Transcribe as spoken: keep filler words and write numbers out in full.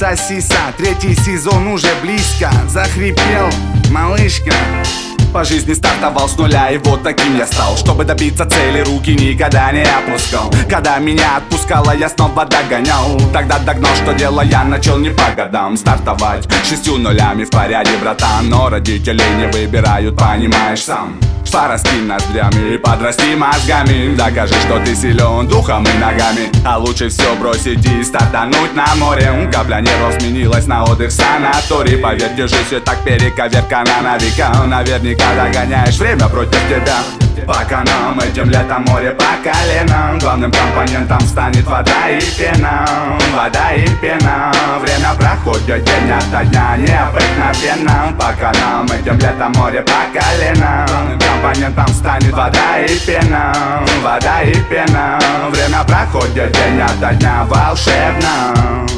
засиса, третий сезон уже близко. Захрипел, малышка. По жизни стартовал с нуля, и вот таким я стал. Чтобы добиться цели, руки никогда не опускал. Когда меня отпускало, я снова догонял. Тогда догнал, что дело я начал не по годам. Стартовать шестью нулями в порядке, братан. Но родители не выбирают, понимаешь сам. Пораскинь ноздрями и подрасти мозгами. Докажи, что ты силен духом и ногами. А лучше все бросить и стартануть на море. Капля нервов сменилась на отдых в санатории. Поверь, держись, все так перековеркана на века. Наверняка догоняешь время против тебя. По каналам этим летом море по колено. Главным компонентом станет вода и пена. Вода и пена. Время проходит день ото дня необыкновенно. По каналам этим летом море по колено. Главным компонентом станет вода и пена. Вода и пена. Время проходит день ото дня волшебно.